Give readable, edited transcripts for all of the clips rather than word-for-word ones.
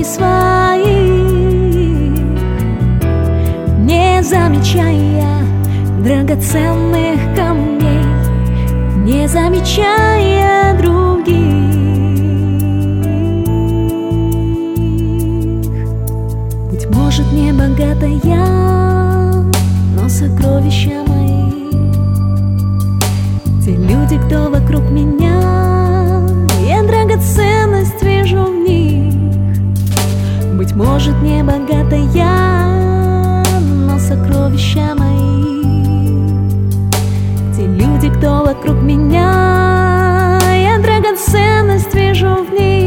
своих, не замечая драгоценных камней, не замечая других. Быть может, не богатая, но сокровища мои, те люди, кто вокруг меня, я драгоценность вижу в них. Быть может, не богатая, но сокровища мои, те люди, кто вокруг меня, я драгоценность вижу в них.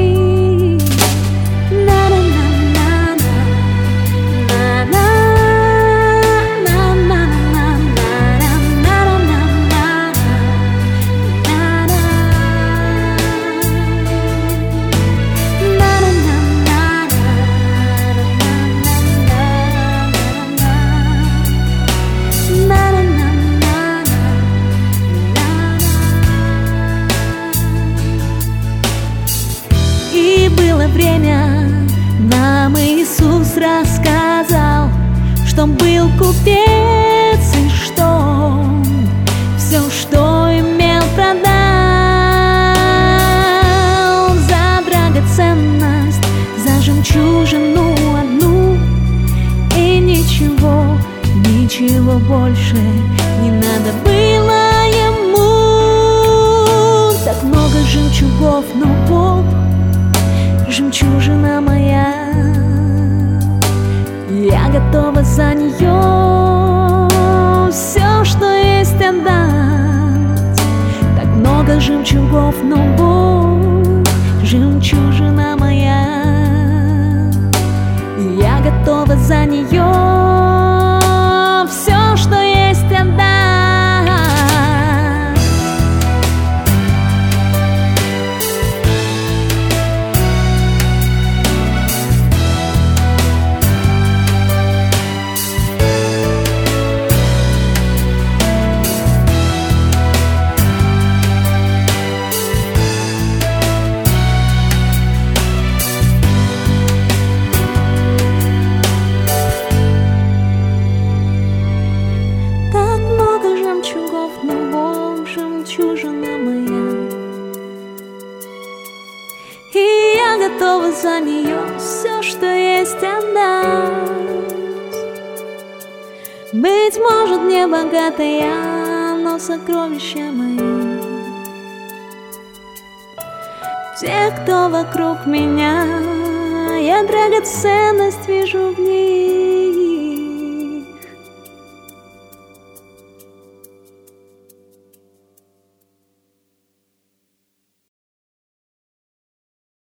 Было время, нам Иисус рассказал, что Он был купец и что Он все, что имел, продал за драгоценность, за жемчужину одну. И ничего, ничего больше не надо было Ему. Так много жемчугов, но Бог — жемчужина моя, я готова за нее все, что есть, отдать. Так много жемчугов, но Бог — жемчужина моя, я готова за нее все, что есть, отдать. Жемчужина моя, и я готова за нее все, что есть, отдать. Быть может, не богатая, но сокровища мои, те, кто вокруг меня, я драгоценность вижу в них.